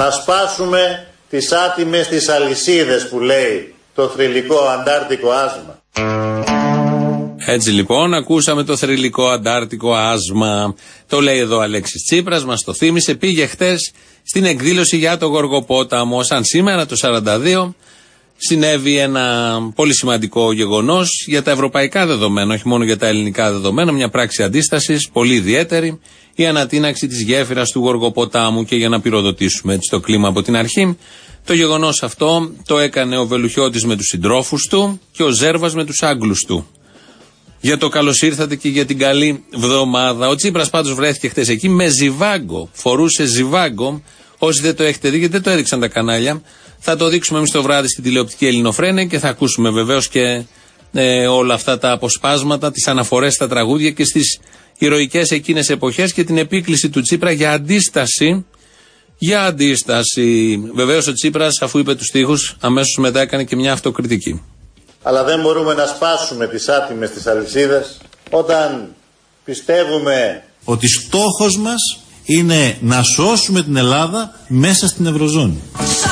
Να σπάσουμε τις άτιμες τις αλυσίδες που λέει το θρυλικό αντάρτικο άσμα. Έτσι λοιπόν ακούσαμε το θρυλικό αντάρτικο άσμα. Το λέει εδώ ο Αλέξης Τσίπρας, μας το θύμισε. Πήγε χτες στην εκδήλωση για το Γοργοπόταμο. Σαν σήμερα το 42 συνέβη ένα πολύ σημαντικό γεγονός για τα ευρωπαϊκά δεδομένα, όχι μόνο για τα ελληνικά δεδομένα, μια πράξη αντίστασης πολύ ιδιαίτερη, η ανατείναξη της γέφυρας του Γοργοποτάμου. Και για να πυροδοτήσουμε έτσι το κλίμα από την αρχή, το γεγονός αυτό το έκανε ο Βελουχιώτης με τους συντρόφους του και ο Ζέρβας με τους Άγγλους του. Για το καλώς ήρθατε και για την καλή βδομάδα. Ο Τσίπρας πάντως βρέθηκε χτες εκεί με ζιβάγκο. Φορούσε ζιβάγκο. Όσοι δεν το έχετε δει, γιατί δεν το έδειξαν τα κανάλια, θα το δείξουμε εμείς το βράδυ στην τηλεοπτική Ελληνοφρένεια και θα ακούσουμε βεβαίως και όλα αυτά τα αποσπάσματα, τις αναφορές στα τραγούδια και στις ηρωικές εκείνες εποχές και την επίκληση του Τσίπρα για αντίσταση. Για αντίσταση. Βεβαίως ο Τσίπρας, αφού είπε τους στίχους, αμέσως μετά έκανε και μια αυτοκριτική. Αλλά δεν μπορούμε να σπάσουμε τις άτιμες τις αλυσίδες όταν πιστεύουμε ότι στόχος μας είναι να σώσουμε την Ελλάδα μέσα στην Ευρωζώνη.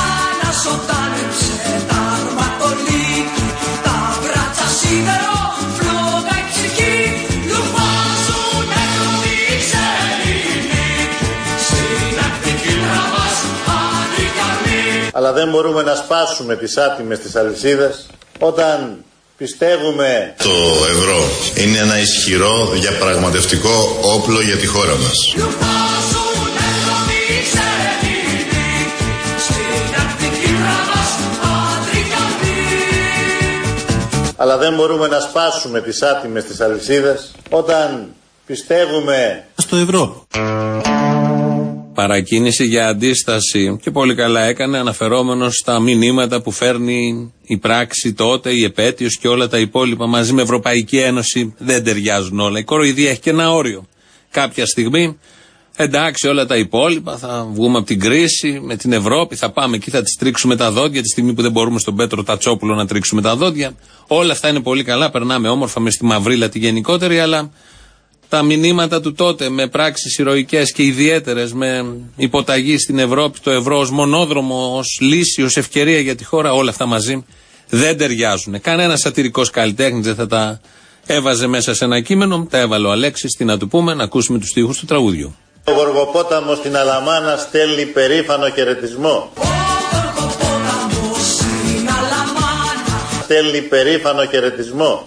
Αλλά δεν μπορούμε να σπάσουμε τις άτιμες τις αλυσίδες όταν πιστεύουμε το ευρώ είναι ένα ισχυρό διαπραγματευτικό όπλο για τη χώρα μας. Αλλά δεν μπορούμε να σπάσουμε τις άτιμες τις αλυσίδες όταν πιστεύουμε στο ευρώ. Παρακίνηση για αντίσταση και πολύ καλά έκανε, αναφερόμενος στα μηνύματα που φέρνει η πράξη τότε, η επέτειος και όλα τα υπόλοιπα μαζί με Ευρωπαϊκή Ένωση. Δεν ταιριάζουν όλα. Η κοροϊδία έχει και ένα όριο. Κάποια στιγμή, εντάξει, όλα τα υπόλοιπα θα βγούμε από την κρίση με την Ευρώπη, θα πάμε εκεί, θα τις τρίξουμε τα δόντια τη στιγμή που δεν μπορούμε στον Πέτρο Τατσόπουλο να τρίξουμε τα δόντια. Όλα αυτά είναι πολύ καλά, περνάμε όμορφα με στη μαυρίλα τη γενικότερη, αλλά τα μηνύματα του τότε με πράξεις ηρωικές και ιδιαίτερες, με υποταγή στην Ευρώπη, το ευρώ ως μονόδρομο, ως λύση, ως ευκαιρία για τη χώρα, όλα αυτά μαζί δεν ταιριάζουν. Κανένας σατυρικός καλλιτέχνης δεν θα τα έβαζε μέσα σε ένα κείμενο, τα έβαλε ο Αλέξης, τι να του πούμε, να ακούσουμε τους στίχους του τραγουδιού. Ο Γοργοπόταμος στην Αλαμάνα στέλνει περήφανο χαιρετισμό. Στέλνει περήφανο χαιρετισμό.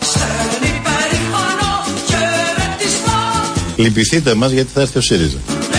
Λυπηθείτε μας γιατί θα έρθει ο ΣΥΡΙΖΑ.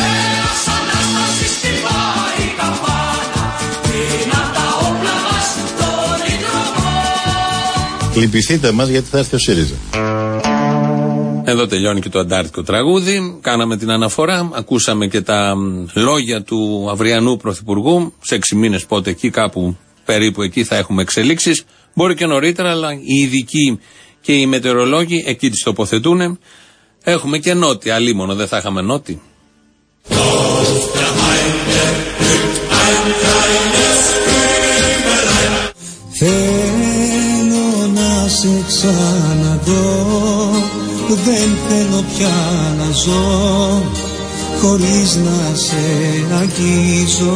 Λυπηθείτε μας γιατί θα έρθει ο ΣΥΡΙΖΑ. Εδώ τελειώνει και το αντάρτικο τραγούδι. Κάναμε την αναφορά, ακούσαμε και τα λόγια του αυριανού πρωθυπουργού. Σε 6 μήνες πότε εκεί, κάπου περίπου εκεί θα έχουμε εξελίξεις. Μπορεί και νωρίτερα, αλλά οι ειδικοί και οι μετεωρολόγοι εκεί τις τοποθετούν. Έχουμε και νότι, αλίμονο δεν θα είχαμε νότι. Θέλω να σε ξαναδώ, δεν θέλω πια να ζω χωρίς να σε αγγίζω.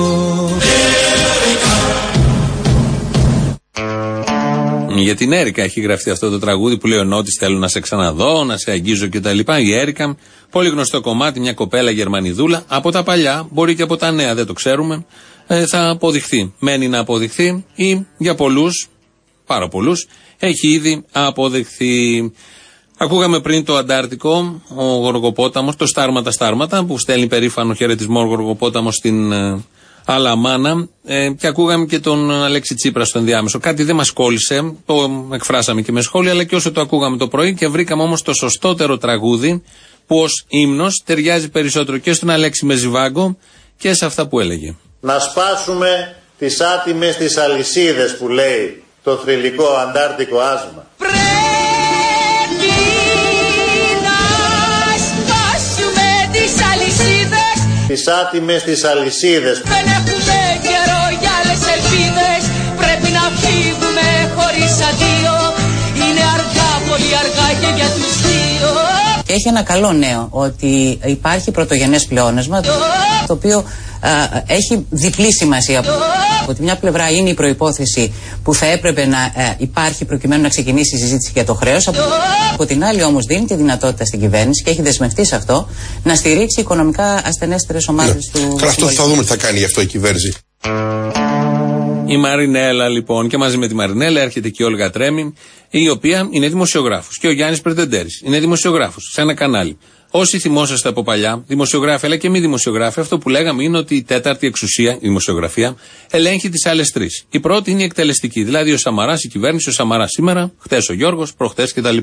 Για την Έρικα έχει γραφτεί αυτό το τραγούδι που λέει ο Νότης θέλω να σε ξαναδώ, να σε αγγίζω κτλ. Η Έρικα, πολύ γνωστό κομμάτι, μια κοπέλα Γερμανιδούλα, από τα παλιά, μπορεί και από τα νέα, δεν το ξέρουμε, θα αποδειχθεί. Μένει να αποδειχθεί ή για πολλούς, πάρα πολλούς, έχει ήδη αποδειχθεί. Ακούγαμε πριν το αντάρτικο, ο Γοργοπόταμος, το Στάρματα που στέλνει περήφανο χαιρετισμό ο Γοργοπόταμος στην Αλαμάνα, και ακούγαμε και τον Αλέξη Τσίπρα στο ενδιάμεσο. Κάτι δεν μας κόλλησε, το εκφράσαμε και με σχόλια, αλλά και όσο το ακούγαμε το πρωί και βρήκαμε όμως το σωστότερο τραγούδι που ως ύμνος ταιριάζει περισσότερο και στον Αλέξη Μεζιβάγκο και σε αυτά που έλεγε. Να σπάσουμε τις άτιμες τις αλυσίδες που λέει το θρυλικό αντάρτικο άσμα. Πρέπει να σπάσουμε τις αλυσίδες, τις άτιμες τις αλυσίδες. Δεν έχουμε καιρό για άλλες ελπίδες, πρέπει να φύγουμε χωρίς αντίο, είναι αργά, πολύ αργά και για τους δύο. έχει ένα καλό νέο, ότι υπάρχει πρωτογενές πλεόνασμα, το οποίο έχει διπλή σημασία. Από τη μια πλευρά είναι η προϋπόθεση που θα έπρεπε να υπάρχει προκειμένου να ξεκινήσει η συζήτηση για το χρέος. Από την άλλη όμως δίνει τη δυνατότητα στην κυβέρνηση και έχει δεσμευτεί σε αυτό να στηρίξει οικονομικά ασθενέστερες ομάδες του. Αυτό θα δούμε τι θα κάνει γι' αυτό η κυβέρνηση. Η Μαρινέλα λοιπόν, και μαζί με τη Μαρινέλα έρχεται και η Όλγα Τρέμι, η οποία είναι δημοσιογράφος, και ο Γιάννης Πρετεντέρης είναι δημοσιογράφος σε ένα κανάλι. Όσοι θυμόσαστε από παλιά, δημοσιογράφοι αλλά και μη δημοσιογράφοι, αυτό που λέγαμε είναι ότι η τέταρτη εξουσία, η δημοσιογραφία, ελέγχει τις άλλες τρεις. Η πρώτη είναι η εκτελεστική, δηλαδή ο Σαμαράς, η κυβέρνηση, ο Σαμαράς σήμερα, χτες ο Γιώργος, προχτές κτλ.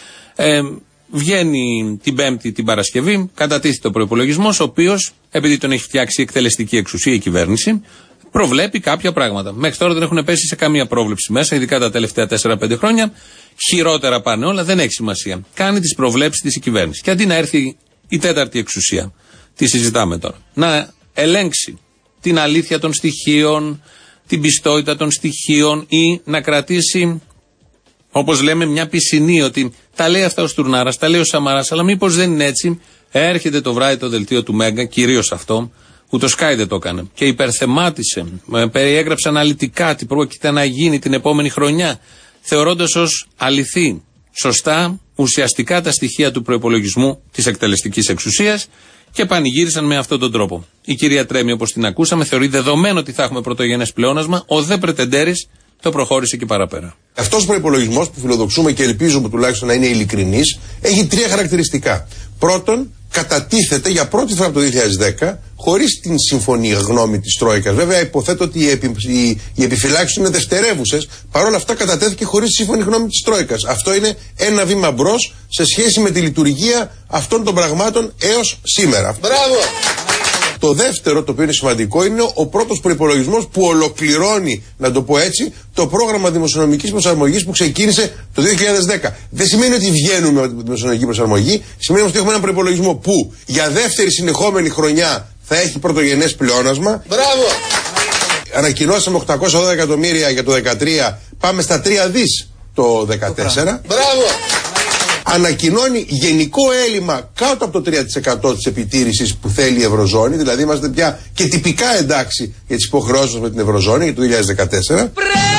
Βγαίνει την Πέμπτη την Παρασκευή, κατατίθεται ο προϋπολογισμός, ο οποίος, επειδή τον έχει φτιάξει η εκτελεστική εξουσία, η κυβέρνηση, προβλέπει κάποια πράγματα. Μέχρι τώρα δεν έχουν πέσει σε καμία πρόβλεψη μέσα, ειδικά τα τελευταία 4-5 χρόνια. Χειρότερα πάνε όλα, δεν έχει σημασία. Κάνει τις προβλέψεις της η κυβέρνηση. Και αντί να έρθει η τέταρτη εξουσία, τη συζητάμε τώρα, να ελέγξει την αλήθεια των στοιχείων, την πιστότητα των στοιχείων ή να κρατήσει, όπως λέμε, μια πισινή, ότι τα λέει αυτά ο Στουρνάρας, τα λέει ο Σαμαράς, αλλά μήπως δεν είναι έτσι. Έρχεται το βράδυ το δελτίο του Μέγκα, κυρίως αυτό, που το Sky δεν το έκανε, και υπερθεμάτισε, περιέγραψε αναλυτικά τι πρόκειται να γίνει την επόμενη χρονιά, θεωρώντας ως αληθή, σωστά, ουσιαστικά τα στοιχεία του προϋπολογισμού της εκτελεστικής εξουσίας, και πανηγύρισαν με αυτόν τον τρόπο. Η κυρία Τρέμι, όπως την ακούσαμε, θεωρεί δεδομένο ότι θα έχουμε πρωτογενές πλεόνασμα. Ο δε Πρετεντέρης το προχώρησε και παραπέρα. Αυτός ο προϋπολογισμός που φιλοδοξούμε και ελπίζουμε τουλάχιστον να είναι ειλικρινής, έχει τρία χαρακτηριστικά. Πρώτον, κατατίθεται για πρώτη φορά από το 2010 χωρίς την συμφωνία γνώμη της Τρόικας. Βέβαια, υποθέτω ότι οι επιφυλάξεις είναι δευτερεύουσες. Παρ' όλα αυτά, κατατέθηκε χωρίς τη σύμφωνη γνώμη της Τρόικας. Αυτό είναι ένα βήμα μπρος σε σχέση με τη λειτουργία αυτών των πραγμάτων έως σήμερα. Μπράβο! Το δεύτερο, το οποίο είναι σημαντικό, είναι ο πρώτος προϋπολογισμός που ολοκληρώνει, να το πω έτσι, το πρόγραμμα δημοσιονομικής προσαρμογής που ξεκίνησε το 2010. Δεν σημαίνει ότι βγαίνουμε από τη δημοσιονομική προσαρμογή, σημαίνει ότι έχουμε έναν προϋπολογισμό που για δεύτερη συνεχόμενη χρονιά θα έχει πρωτογενές πλεόνασμα. Μπράβο! Ανακοινώσαμε 880 εκατομμύρια για το 2013, πάμε στα 3 δις το 2014. Μπράβο! Ανακοινώνει γενικό έλλειμμα κάτω από το 3% της επιτήρησης που θέλει η Ευρωζώνη, δηλαδή είμαστε πια και τυπικά εντάξει για τις υποχρεώσεις μας με την Ευρωζώνη για το 2014.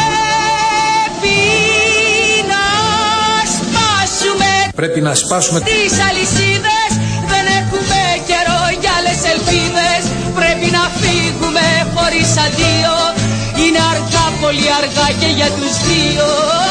Πρέπει να σπάσουμε τις αλυσίδες, δεν έχουμε καιρό για άλλες ελπίδες. Πρέπει να φύγουμε χωρίς αντίο, είναι αργά, πολύ αργά και για τους δύο.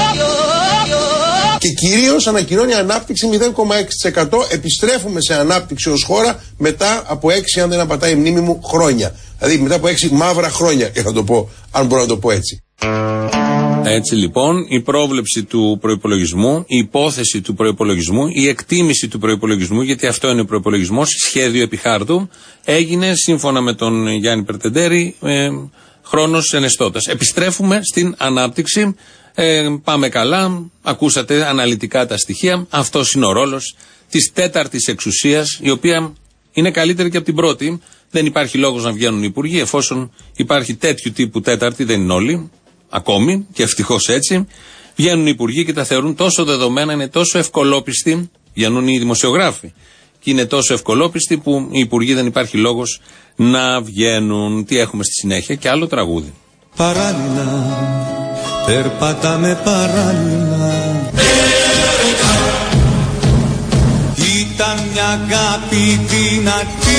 Και κυρίως ανακοινώνει ανάπτυξη 0,6%. Επιστρέφουμε σε ανάπτυξη ως χώρα μετά από 6, αν δεν απατάει η μνήμη μου, χρόνια. Δηλαδή μετά από 6 μαύρα χρόνια, για να το πω, αν μπορώ να το πω έτσι. Έτσι λοιπόν, η πρόβλεψη του προϋπολογισμού, η υπόθεση του προϋπολογισμού, η εκτίμηση του προϋπολογισμού, γιατί αυτό είναι ο προϋπολογισμός, σχέδιο επί χάρτου, έγινε σύμφωνα με τον Γιάννη Πρετεντέρη χρόνος ενεστώτας. Επιστρέφουμε στην ανάπτυξη. Πάμε καλά, ακούσατε αναλυτικά τα στοιχεία. Αυτός είναι ο ρόλος της τέταρτης εξουσίας, η οποία είναι καλύτερη και από την πρώτη. Δεν υπάρχει λόγος να βγαίνουν οι υπουργοί, εφόσον υπάρχει τέτοιου τύπου τέταρτη, δεν είναι όλοι, ακόμη, και ευτυχώς έτσι. Βγαίνουν οι υπουργοί και τα θεωρούν τόσο δεδομένα, είναι τόσο ευκολόπιστοι, βγαίνουν οι δημοσιογράφοι, και είναι τόσο ευκολόπιστοι που οι υπουργοί δεν υπάρχει λόγος να βγαίνουν. Τι έχουμε στη συνέχεια? Και άλλο τραγούδι. Παράλληλα, περπατάμε παράλληλα. Ήταν μια αγάπη δυνατή.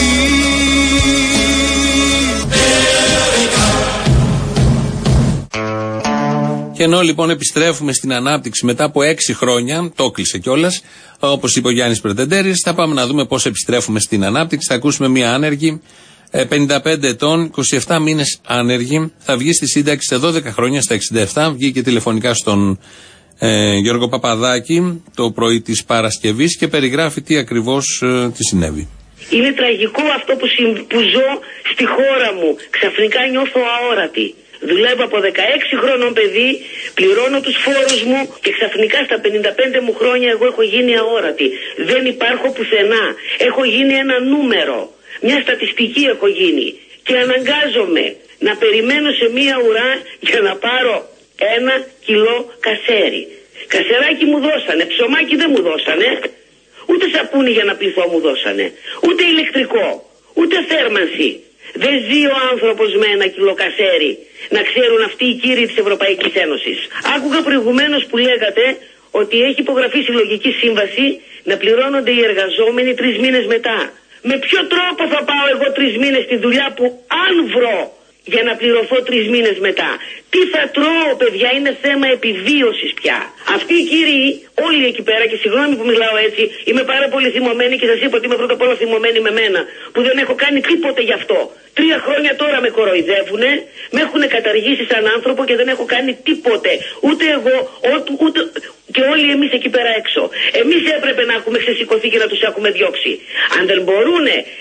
Και ενώ λοιπόν επιστρέφουμε στην ανάπτυξη μετά από 6 χρόνια, το κλείσε κιόλας, όπως είπε ο Γιάννης Πρετεντέρης, θα πάμε να δούμε πώς επιστρέφουμε στην ανάπτυξη. Θα ακούσουμε μια άνεργη, 55 ετών, 27 μήνες άνεργη, θα βγει στη σύνταξη σε 12 χρόνια, στα 67, βγήκε τηλεφωνικά στον Γιώργο Παπαδάκη το πρωί της Παρασκευής και περιγράφει τι ακριβώς τι συνέβη. Είναι τραγικό αυτό που ζω στη χώρα μου. Ξαφνικά νιώθω αόρατη. Δουλεύω από 16 χρόνων παιδί, πληρώνω τους φόρους μου και ξαφνικά στα 55 μου χρόνια εγώ έχω γίνει αόρατη. Δεν υπάρχω πουθενά. Έχω γίνει ένα νούμερο. Μια στατιστική έχω γίνει. Και αναγκάζομαι να περιμένω σε μία ουρά για να πάρω 1 κιλό κασέρι. Κασεράκι μου δώσανε, ψωμάκι δεν μου δώσανε. Ούτε σαπούνι για να πληθώ μου δώσανε. Ούτε ηλεκτρικό. Ούτε θέρμανση. Δεν ζει ο άνθρωπος με 1 κιλό κασέρι. Να ξέρουν αυτοί οι κύριοι της Ευρωπαϊκής Ένωσης. Άκουγα προηγουμένως που λέγατε ότι έχει υπογραφεί συλλογική σύμβαση να πληρώνονται οι εργαζόμενοι 3 μήνες μετά. Με ποιο τρόπο θα πάω εγώ 3 μήνες στη δουλειά που αν βρω για να πληρωθώ 3 μήνες μετά? Τι θα τρώω, παιδιά, είναι θέμα επιβίωσης πια. Αυτοί οι κύριοι, όλοι εκεί πέρα, και συγγνώμη που μιλάω έτσι, είμαι πάρα πολύ θυμωμένη και σας είπα ότι είμαι πρώτα απ' όλα θυμωμένη με μένα, που δεν έχω κάνει τίποτε γι' αυτό. 3 χρόνια τώρα με κοροϊδεύουνε, με έχουν καταργήσει σαν άνθρωπο και δεν έχω κάνει τίποτε. Ούτε εγώ, ούτε και όλοι εμείς εκεί πέρα έξω. Εμείς έπρεπε να έχουμε ξεσηκωθεί και να τους έχουμε διώξει. Αν δεν μπορούν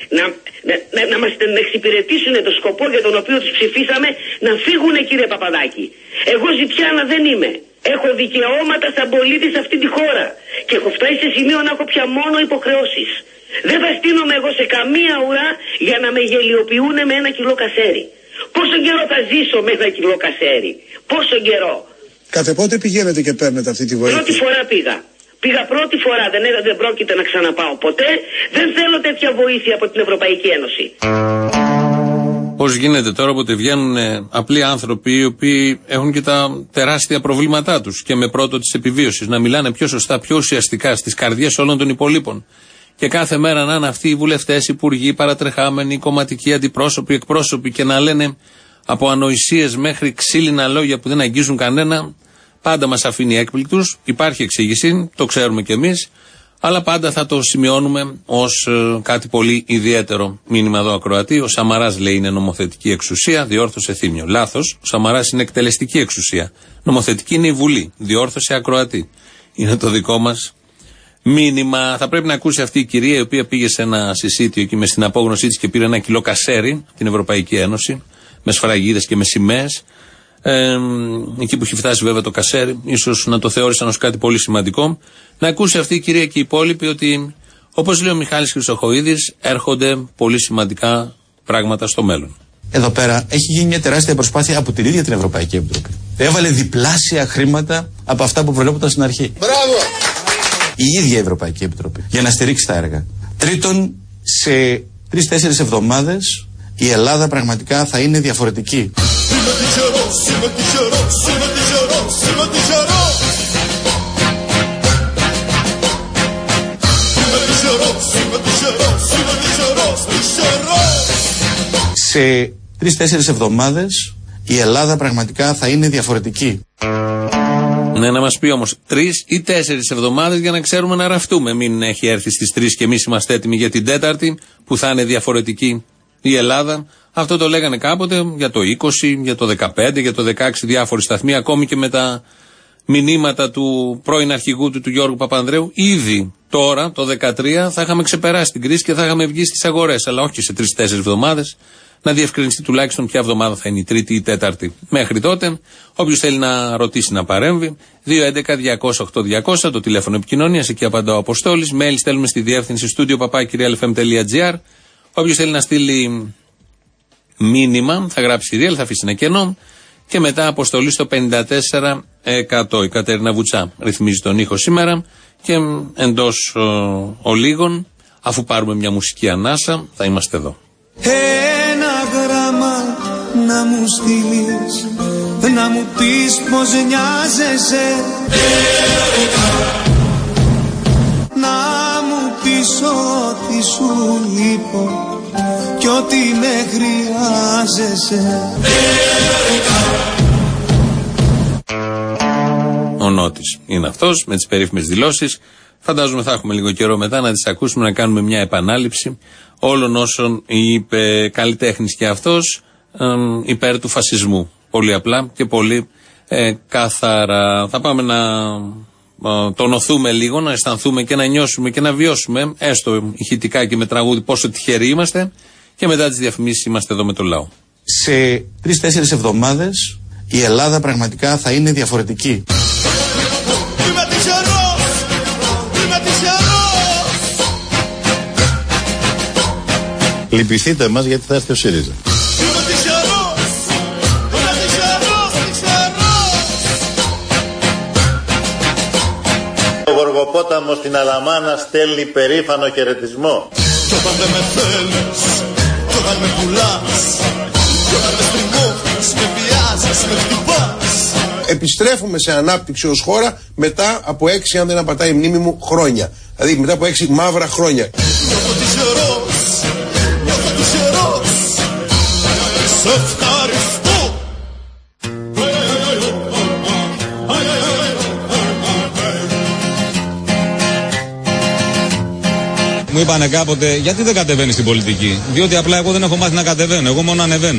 να μας εξυπηρετήσουν το σκοπό για τον οποίο τους ψηφίσαμε, να φύγουν, κύριε Παπαδάκη. Εγώ ζητιάνα δεν είμαι. Έχω δικαιώματα σαν πολίτη σε αυτή τη χώρα. Και έχω φτάσει σε σημείο να έχω πια μόνο υποχρεώσεις. Δεν θα στείνομαι εγώ σε καμία ουρά για να με γελιοποιούν με 1 κιλό κασέρι. Πόσο καιρό θα ζήσω με 1 κιλό κασέρι? Πόσο καιρό? Κάθε πότε πηγαίνετε και παίρνετε αυτή τη βοήθεια? Πρώτη φορά πήγα. Πήγα πρώτη φορά, δεν πρόκειται να ξαναπάω ποτέ. Δεν θέλω τέτοια βοήθεια από την Ευρωπαϊκή Ένωση. Πώς γίνεται τώρα που βγαίνουν απλοί άνθρωποι οι οποίοι έχουν και τα τεράστια προβλήματά τους και με πρώτο της επιβίωσης να μιλάνε πιο σωστά, πιο ουσιαστικά στις καρδιές όλων των υπολείπων. Και κάθε μέρα να είναι αυτοί οι βουλευτές, υπουργοί, παρατρεχάμενοι, κομματικοί αντιπρόσωποι, εκπρόσωποι και να λένε από ανοησίες μέχρι ξύλινα λόγια που δεν αγγίζουν κανένα, πάντα μας αφήνει έκπληκτους. Υπάρχει εξήγηση, το ξέρουμε κι εμείς, αλλά πάντα θα το σημειώνουμε ως κάτι πολύ ιδιαίτερο. Μήνυμα εδώ ακροατή. Ο Σαμαράς λέει είναι νομοθετική εξουσία, διόρθωσε Θήμιο. Λάθος. Ο Σαμαράς είναι εκτελεστική εξουσία. Νομοθετική είναι η Βουλή, διόρθωσε ακροατή. Είναι το δικό μας μήνυμα. Θα πρέπει να ακούσει αυτή η κυρία η οποία πήγε σε ένα συσίτιο εκεί με στην απόγνωσή της και πήρε 1 κιλό κασέρι την Ευρωπαϊκή Ένωση, με σφραγίδες και με σημαίες. Εκεί που έχει φτάσει βέβαια το κασέρι, ίσως να το θεώρησαν ως κάτι πολύ σημαντικό. Να ακούσει αυτή η κυρία και οι υπόλοιποι ότι, όπως λέει ο Μιχάλης Χρυσοχοΐδης, έρχονται πολύ σημαντικά πράγματα στο μέλλον. Εδώ πέρα έχει γίνει μια τεράστια προσπάθεια από την ίδια την Ευρωπαϊκή Επιτροπή. Έβαλε διπλάσια χρήματα από αυτά που προβλέπονταν στην αρχή. Μπράβο! Η ίδια η Ευρωπαϊκή Επιτροπή για να στηρίξει τα έργα. Τρίτον, σε 3-4 εβδομάδες η Ελλάδα πραγματικά θα είναι διαφορετική. Σε 3-4 εβδομάδες η Ελλάδα πραγματικά θα είναι διαφορετική. Ναι, να μας πει όμως 3 ή 4 εβδομάδες για να ξέρουμε να ραφτούμε. Μην έχει έρθει στις 3 και εμείς είμαστε έτοιμοι για την 4η που θα είναι διαφορετική η Ελλάδα. Αυτό το λέγανε κάποτε για το 20, για το 15, για το 16 διάφοροι σταθμοί, ακόμη και με τα μηνύματα του πρώην αρχηγού του Γιώργου Παπανδρέου. Ήδη τώρα, το 13, θα είχαμε ξεπεράσει την κρίση και θα είχαμε βγει στις αγορές, αλλά όχι σε 3-4 εβδομάδες. Να διευκρινιστεί τουλάχιστον ποια εβδομάδα θα είναι η 3η ή η 4η. Μέχρι τότε, όποιος θέλει να ρωτήσει να παρέμβει, 211-200-8200, το τηλέφωνο επικοινωνίας, εκεί απαντά ο Αποστόλης. Mail στέλνουμε στη διεύθυνση studio@realfm.gr. Όποιος θέλει να στείλει μήνυμα, θα γράψει real, θα αφήσει ένα κενό και μετά αποστολή στο 54%. Η Κατερίνα Βουτσά ρυθμίζει τον ήχο σήμερα και εντός ολίγων, αφού πάρουμε μια μουσική ανάσα, θα είμαστε εδώ. Ένα γράμμα να μου στείλεις, να μου πεις πως νοιάζεσαι, να μου πεις ότι σου λείπω κι ότι με χρειάζεσαι. Ο Νότης είναι αυτός με τις περίφημες δηλώσεις. Φαντάζομαι θα έχουμε λίγο καιρό μετά να τις ακούσουμε, να κάνουμε μια επανάληψη όλων όσων είπε καλλιτέχνης και αυτός υπέρ του φασισμού. Πολύ απλά και πολύ καθαρά. Θα πάμε να τονωθούμε λίγο, να αισθανθούμε και να νιώσουμε και να βιώσουμε, έστω ηχητικά και με τραγούδι, πόσο τυχεροί είμαστε, και μετά τις διαφημίσεις είμαστε εδώ με το λαό. Σε 3-4 εβδομάδες η Ελλάδα πραγματικά θα είναι διαφορετική. Λυπηθείτε μας γιατί θα έρθει ο ΣΥΡΙΖΑ. Ο Γοργοπόταμος την Αλαμάνα στέλνει περήφανο χαιρετισμό. Κι όταν δεν με θέλεις, κι όταν με πουλάς, κι όταν με στριμώχνεις, με βιάζεις, με χτυπάς. Επιστρέφουμε σε ανάπτυξη ως χώρα μετά από 6, αν δεν απατάει η μνήμη μου, χρόνια. Δηλαδή μετά από 6 μαύρα χρόνια. Νιώθω τυχερός, νιώθω τυχερός, σε ευχαριστώ. Μου είπανε κάποτε, γιατί δεν κατεβαίνεις στην πολιτική? Διότι απλά εγώ δεν έχω μάθει να κατεβαίνω, εγώ μόνο ανεβαίνω.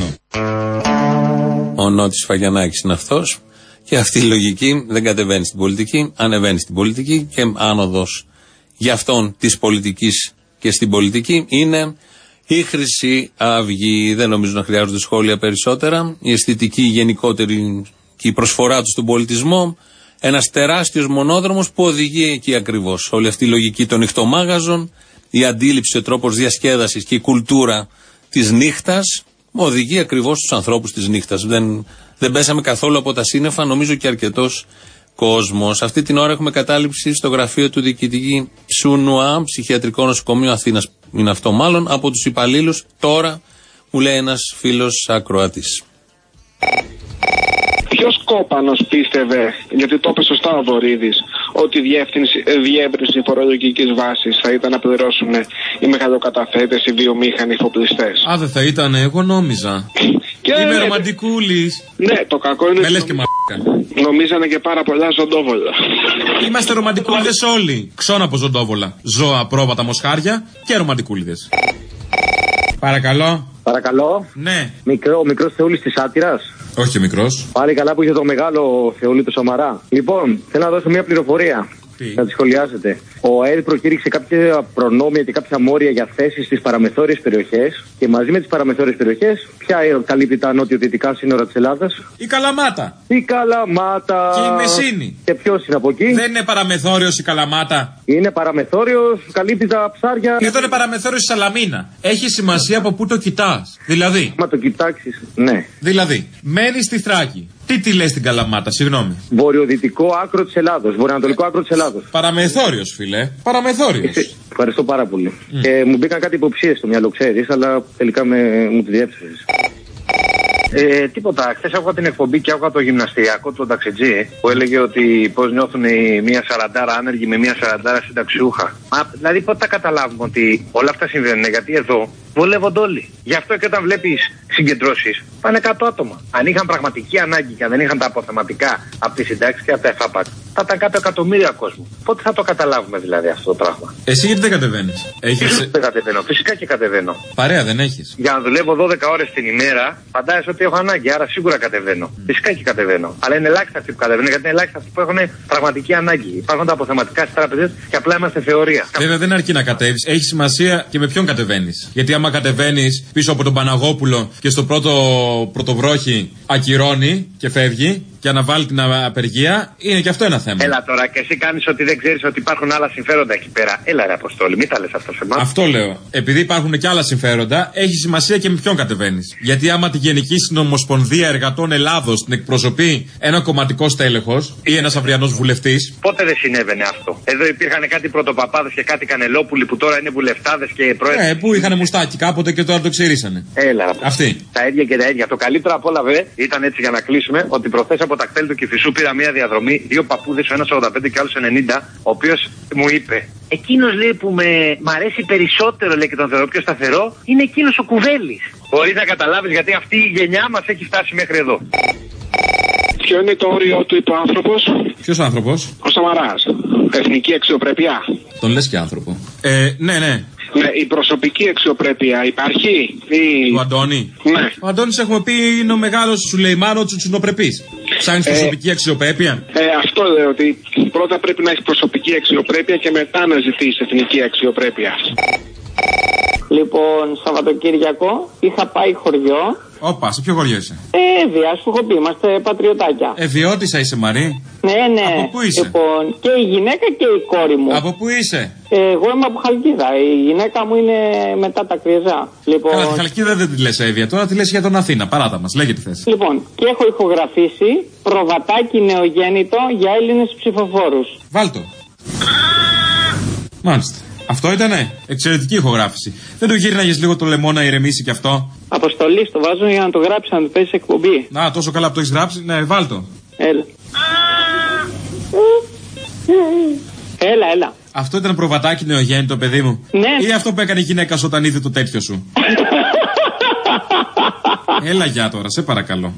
Ο Νότης Φαγιανάκης είναι αυτός. Και αυτή η λογική: δεν κατεβαίνει στην πολιτική, ανεβαίνει στην πολιτική, και άνοδος για αυτόν της πολιτικής και στην πολιτική είναι η Χρυσή Αυγή. Δεν νομίζω να χρειάζονται σχόλια περισσότερα. Η αισθητική γενικότερη και η προσφορά του στον πολιτισμό, ένας τεράστιος μονόδρομος που οδηγεί εκεί ακριβώς. Όλη αυτή η λογική των νυχτομάγαζων, η αντίληψη, ο τρόπος διασκέδασης και η κουλτούρα της νύχτας οδηγεί ακριβώς τους ανθρώπους της νύχτας. Δεν πέσαμε καθόλου από τα σύννεφα, νομίζω, και αρκετός κόσμος. Αυτή την ώρα έχουμε κατάληψη στο γραφείο του διοικητή Ψουνουά, ψυχιατρικό νοσοκομείο Αθήνας. Είναι αυτό μάλλον, από τους υπαλλήλους. Τώρα μου λέει ένας φίλος ακροατής. Ποιος κόπανος πίστευε, γιατί το είπε σωστά ο Βορίδης, ότι η διεύρυνση φορολογικής βάσης θα ήταν να πληρώσουν οι μεγαλοκαταθέτες, οι βιομήχανοι, οι εφοπλιστές? Α, δεν θα ήταν, εγώ νόμιζα. Είμαι ρομαντικούλης. Ναι, το κακό είναι. Με λες και μαλάκα. Νομίζανε και πάρα πολλά ζωντόβολα. Είμαστε ρομαντικούλιδες όλοι. Ξώνα από ζωντόβολα. Ζώα, πρόβατα, μοσχάρια και ρομαντικούλιδες. Παρακαλώ. Παρακαλώ. Ναι. Ο μικρός Θεούλης της Άτυρας. Όχι ο μικρός. Πάλι καλά που είχε το μεγάλο Θεούλη του Σαμαρά. Λοιπόν, θέλω να δώσω μια πληροφορία. Να τη σχολιάσετε. Ο ΑΕΔ προκήρυξε κάποια προνόμια και κάποια μόρια για θέσεις στις παραμεθόριες περιοχές. Και μαζί με τις παραμεθόριες περιοχές, ποια καλύπτει τα νότιο-δυτικά σύνορα της Ελλάδας? Η Καλαμάτα. Η Καλαμάτα. Και η Μεσίνη. Και ποιος είναι από εκεί? Δεν είναι παραμεθόριος η Καλαμάτα. Είναι παραμεθόριος, καλύπτει τα ψάρια. Εδώ είναι παραμεθόριος η Σαλαμίνα. Έχει σημασία από πού το κοιτάς. Δηλαδή. Μα το κοιτάξεις, ναι. Δηλαδή, μένει στη Θράκη. Τι τη λες στην Καλαμάτα, συγγνώμη? Βορειοδυτικό άκρο της Ελλάδος, βορειοανατολικό άκρο της Ελλάδος. Παραμεθόριος, φίλε. Παραμεθόριος. Ευχαριστώ πάρα πολύ. Και μου μπήκαν κάτι υποψίες στο μυαλό, ξέρεις, αλλά τελικά μου τη διέψευσες. Τίποτα. Χθες άκουγα την εκπομπή και άκουγα το γυμναστηριακό του ταξιτζή που έλεγε ότι πώς νιώθουν οι μία 40 άνεργοι με μία 40 συνταξιούχα. Δηλαδή πότε θα καταλάβουμε ότι όλα αυτά συμβαίνουν? Γιατί εδώ βολεύονται όλοι. Γι' αυτό και όταν βλέπεις συγκεντρώσεις πάνε 100 άτομα. Αν είχαν πραγματική ανάγκη και αν δεν είχαν τα αποθεματικά από τις συντάξεις και από τα ΕΦΑΠΑΚ, θα ήταν 100 εκατομμύρια κόσμο. Πότε θα το καταλάβουμε δηλαδή αυτό το πράγμα? Εσύ γιατί δεν κατεβαίνεις? Δεν κατεβαίνω. Φυσικά και κατεβαίνω. Παρέα δεν έχεις? Για να δουλεύω 12 ώρες την ημέρα, φαντάζεσαι ότι έχω ανάγκη, άρα σίγουρα κατεβαίνω. Φυσικά και κατεβαίνω. Αλλά είναι ελάχιστα αυτοί που κατεβαίνουν, γιατί είναι ελάχιστα αυτοί που έχουν πραγματική ανάγκη. Υπάρχουν τα αποθεματικά στις τράπεζες και απλά είμαστε θεωρία. Βέβαια δεν αρκεί να κατέβεις. Έχει σημασία και με ποιον κατεβαίνεις. Γιατί άμα κατεβαίνεις πίσω από τον Παναγόπουλο και στο πρώτο πρωτοβρόχι ακυρώνει και φεύγει και αναβάλει την απεργία, είναι και αυτό ένα θέμα. Έλα τώρα, και εσύ κάνεις ότι δεν ξέρεις ότι υπάρχουν άλλα συμφέροντα εκεί πέρα. Έλα ρε Αποστόλη, μην τα λες αυτό σε εμάς. Αυτό λέω. Επειδή υπάρχουν και άλλα συμφέροντα, έχει σημασία και με ποιον κατεβαίνεις. Γιατί άμα τη Γενική Συνομοσπονδία Εργατών Ελλάδος την εκπροσωπεί ένα κομματικό στέλεχος ή ένας αυριανός βουλευτής. Πότε δεν συνέβαινε αυτό? Εδώ υπήρχαν κάτι πρωτοπαπάδες και κάτι κανελόπουλοι που τώρα είναι βουλευτάδες και πρόεδροι. Που είχαν μουστάκι κάποτε και τώρα το ξηρίσανε. Έλα. Αυτοί. Τα ίδια και τα ίδια. Το καλύτερο απ' όλα ήταν έτσι για να κλείσουμε ότι προχθές από τα κτέλ του Κηφισού πήρα μια διαδρομή, δύο παππούδες, ο ένας 85 και ο άλλος 90, ο οποίος μου είπε: εκείνος λέει που μ' αρέσει περισσότερο, λέει, και τον θεωρώ πιο σταθερό, είναι εκείνος ο Κουβέλης. Μπορείς να καταλάβεις γιατί αυτή η γενιά μας έχει φτάσει μέχρι εδώ. Ποιο είναι το όριο του, είπε ο άνθρωπος? Ποιος άνθρωπος? Ο Σαμαράς. Εθνική αξιοπρέπεια. Τον λες και άνθρωπο. Ναι. Ναι, η προσωπική αξιοπρέπεια υπάρχει? Του Αντώνη. Ναι. Ο Αντώνης, έχουμε πει, είναι ο μεγάλος Σουλεϊμάνο Τσουτσουνοπρεπής. Ψάχνεις προσωπική αξιοπρέπεια? Αυτό λέω, ότι πρώτα πρέπει να έχει προσωπική αξιοπρέπεια και μετά να ζητήσει εθνική αξιοπρέπεια. Λοιπόν, Σαββατοκύριακο είχα πάει χωριό. Όπα, σε ποιο χωριό είσαι? Ευβοία, σου έχω πει, είμαστε πατριωτάκια. Ευβοιώτισσα είσαι, Μαρή? Ναι. Από πού είσαι? Λοιπόν, και η γυναίκα και η κόρη μου. Από πού είσαι? Εγώ είμαι από Χαλκίδα. Η γυναίκα μου είναι μετά τα Κρυεζά. Λοιπόν... Καλά, τη Χαλκίδα δεν τη λες Εύβοια, τώρα τη λες για τον Αθήνα. Παράτα μας, λέγε τι θες. Λοιπόν, και έχω ηχογραφήσει προβατάκι νεογέννητο για Έλληνες ψηφοφόρους. Βάλτο. Μάλιστα. Αυτό ήτανε. Εξαιρετική ηχογράφηση. Δεν το γύρναγες λίγο το λαιμό να ηρεμήσει κι αυτό? Αποστολή στο βάζω για να το γράψει, να το πέσει εκπομπή. Να, τόσο καλά που το έχεις γράψει, ναι, βάλ' το. Έλα. Έλα. Αυτό ήταν προβατάκι νεογέννητο, παιδί μου? Ναι. Ή αυτό που έκανε η γυναίκα όταν είδε το τέτοιο σου? Έλα για τώρα, σε παρακαλώ.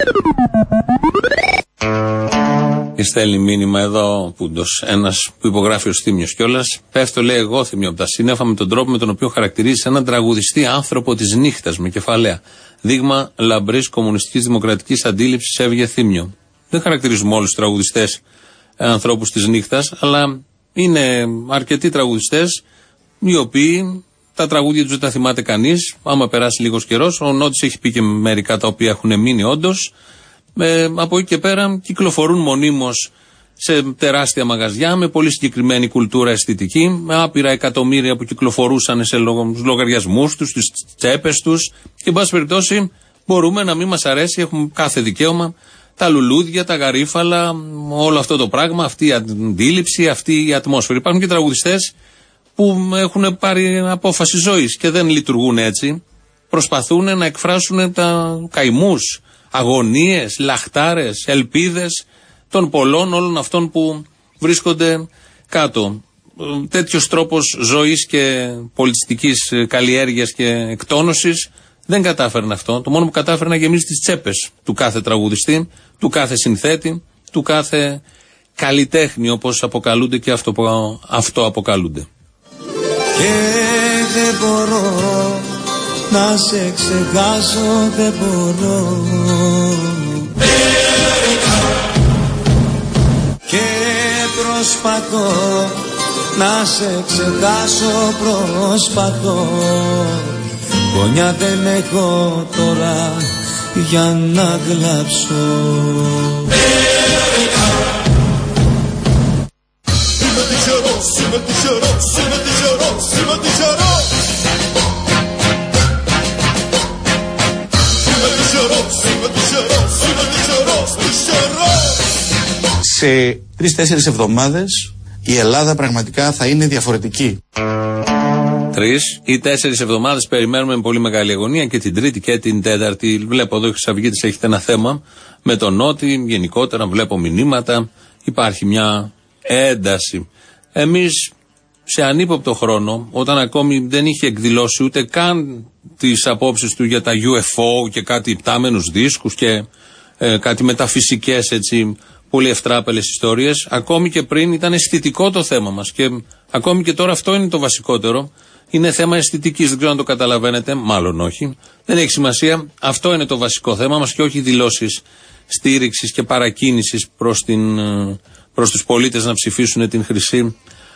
Στέλνει μήνυμα εδώ Πούντος, ένας που υπογράφει ως Θήμιος κιόλας. Πέφτω, λέει, εγώ Θήμιο από τα σύννεφα με τον τρόπο με τον οποίο χαρακτηρίζει έναν τραγουδιστή άνθρωπο της νύχτας με κεφαλαία. Δείγμα λαμπρής κομμουνιστικής δημοκρατικής αντίληψης έβγε Θήμιο. Δεν χαρακτηρίζουμε όλους τους τραγουδιστές ανθρώπους της νύχτας, αλλά είναι αρκετοί τραγουδιστές οι οποίοι τα τραγούδια τους δεν τα θυμάται κανείς. Άμα περάσει λίγος καιρός, ο Νότης έχει πει και μερικά τα οποία έχουν μείνει όντως. Από εκεί και πέρα κυκλοφορούν μονίμως σε τεράστια μαγαζιά με πολύ συγκεκριμένη κουλτούρα αισθητική, με άπειρα εκατομμύρια που κυκλοφορούσαν σε λογαριασμούς τους, στις τσέπες τους, και εν πάση περιπτώσει μπορούμε να μην μας αρέσει, έχουμε κάθε δικαίωμα, τα λουλούδια, τα γαρίφαλα, όλο αυτό το πράγμα, αυτή η αντίληψη, αυτή η ατμόσφαιρα. Υπάρχουν και τραγουδιστές που έχουν πάρει απόφαση ζωής και δεν λειτουργούν έτσι. Προσπαθούν να εκφράσουν τα καημούς, αγωνίες, λαχτάρες, ελπίδες των πολλών, όλων αυτών που βρίσκονται κάτω. Τέτοιος τρόπος ζωής και πολιτιστικής καλλιέργειας και εκτόνωσης δεν κατάφερνε αυτό. Το μόνο που κατάφερε να γεμίσει τις τσέπες του κάθε τραγουδιστή, του κάθε συνθέτη, του κάθε καλλιτέχνη, όπως αποκαλούνται και αυτό αποκαλούνται. Και δεν μπορώ να σε ξεχάσω, δεν μπορώ. Και προσπαθώ να σε ξεχάσω, προσπαθώ. Γωνιά δεν έχω τώρα για να κλάψω. Είμαι τυχερός, είμαι τυχερός, είμαι τυχερός, είμαι τυχερός. Σε 3-4 εβδομάδες η Ελλάδα πραγματικά θα είναι διαφορετική. 3 ή 4 εβδομάδες περιμένουμε με πολύ μεγάλη αγωνία, και την Τρίτη και την Τέταρτη. Βλέπω εδώ οι Χρυσαυγίτες έχετε ένα θέμα με τον Νότι, γενικότερα βλέπω μηνύματα, υπάρχει μια ένταση. Εμείς σε ανύποπτο χρόνο, όταν ακόμη δεν είχε εκδηλώσει ούτε καν τις απόψεις του για τα UFO και κάτι υπτάμενους δίσκους και κάτι μεταφυσικές, έτσι, πολύ ευτράπελες ιστορίες, ακόμη και πριν ήταν αισθητικό το θέμα μας, και ακόμη και τώρα αυτό είναι το βασικότερο. Είναι θέμα αισθητικής, δεν ξέρω αν το καταλαβαίνετε, μάλλον όχι. Δεν έχει σημασία, αυτό είναι το βασικό θέμα μας και όχι δηλώσεις στήριξης και παρακίνησης προς τους πολίτες να ψηφίσουν την Χρυσή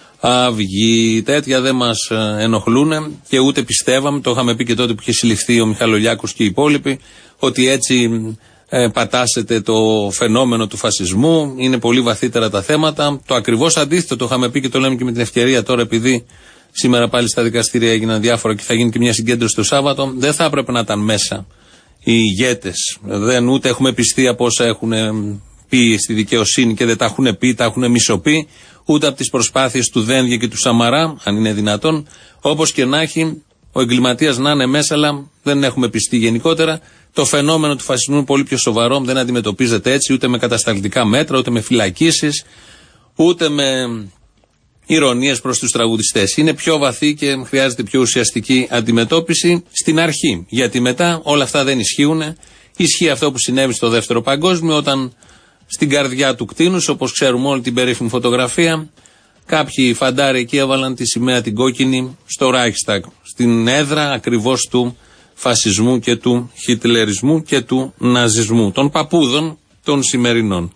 Αυγή. Τέτοια δεν μας ενοχλούν και ούτε πιστεύαμε, το είχαμε πει και τότε που είχε συλληφθεί ο Μιχαλολιάκος και οι υπόλοιποι, ότι έτσι πατάσετε το φαινόμενο του φασισμού. Είναι πολύ βαθύτερα τα θέματα. Το ακριβώς αντίθετο το είχαμε πει και το λέμε και με την ευκαιρία τώρα, επειδή σήμερα πάλι στα δικαστήρια έγιναν διάφορα και θα γίνει και μια συγκέντρωση το Σάββατο. Δεν θα έπρεπε να ήταν μέσα οι ηγέτες. Ούτε έχουμε πιστεί από όσα έχουν πει στη δικαιοσύνη και δεν τα έχουν πει, τα έχουν μισοπεί, ούτε από τις προσπάθειες του Δένδια και του Σαμαρά, αν είναι δυνατόν. Όπως και να έχει, ο εγκληματίας να είναι μέσα, αλλά δεν έχουμε πιστεί γενικότερα. Το φαινόμενο του φασισμού είναι πολύ πιο σοβαρό, δεν αντιμετωπίζεται έτσι, ούτε με κατασταλτικά μέτρα, ούτε με φυλακίσεις, ούτε με ηρωνίες προς τους τραγουδιστές. Είναι πιο βαθύ και χρειάζεται πιο ουσιαστική αντιμετώπιση στην αρχή. Γιατί μετά όλα αυτά δεν ισχύουν. Ισχύει αυτό που συνέβη στο Δεύτερο Παγκόσμιο, όταν στην καρδιά του κτίνους, όπως ξέρουμε όλη την περίφημη φωτογραφία, κάποιοι φαντάροι εκεί έβαλαν τη σημαία την κόκκινη στο Reichstag, στην έδρα ακριβώς του φασισμού και του χιτλερισμού και του ναζισμού, των παππούδων των σημερινών.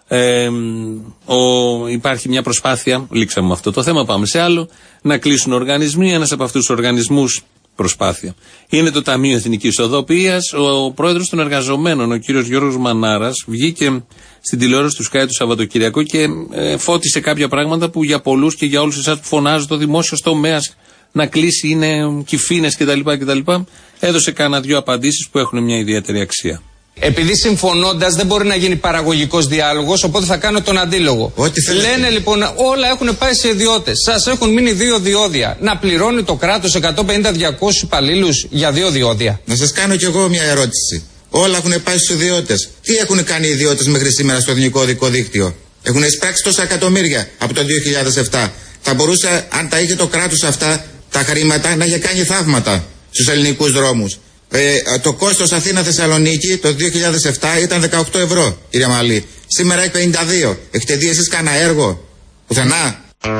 Υπάρχει μια προσπάθεια, λήξαμε αυτό το θέμα, πάμε σε άλλο, να κλείσουν οργανισμοί. Ένας από αυτούς τους οργανισμούς, προσπάθεια, είναι το Ταμείο Εθνικής Οδοποιίας. Ο πρόεδρος των εργαζομένων, ο κύριος Γιώργος Μανάρας, βγήκε στην τηλεόραση του ΣΚΑΙ το Σαββατοκυριακό και φώτισε κάποια πράγματα που για πολλούς και για όλους εσάς που φωνάζουν το δημόσιο τομέας να κλείσει, είναι κυφήνες κτλ. Έδωσε κάνα 2 απαντήσεις που έχουν μια ιδιαίτερη αξία. Επειδή συμφωνώντας δεν μπορεί να γίνει παραγωγικός διάλογος, οπότε θα κάνω τον αντίλογο. Λένε λοιπόν όλα έχουν πάει σε ιδιώτες. Σας έχουν μείνει 2 διόδια. Να πληρώνει το κράτος 150-200 υπαλλήλους για 2 διόδια. Να σας κάνω κι εγώ μια ερώτηση. Όλα έχουν πάει στους ιδιώτες. Τι έχουν κάνει οι ιδιώτες μέχρι σήμερα στο εθνικό οδικό δίκτυο? Έχουν εισπράξει τόσα εκατομμύρια από το 2007. Θα μπορούσε, αν τα είχε το κράτος αυτά τα χρήματα, να είχε κάνει θαύματα στους ελληνικούς δρόμους. Το κόστος Αθήνα-Θεσσαλονίκη το 2007 ήταν 18 ευρώ, κύριε Μαλή. Σήμερα έχει 52. Έχετε δει εσείς κανένα έργο? Πουθενά.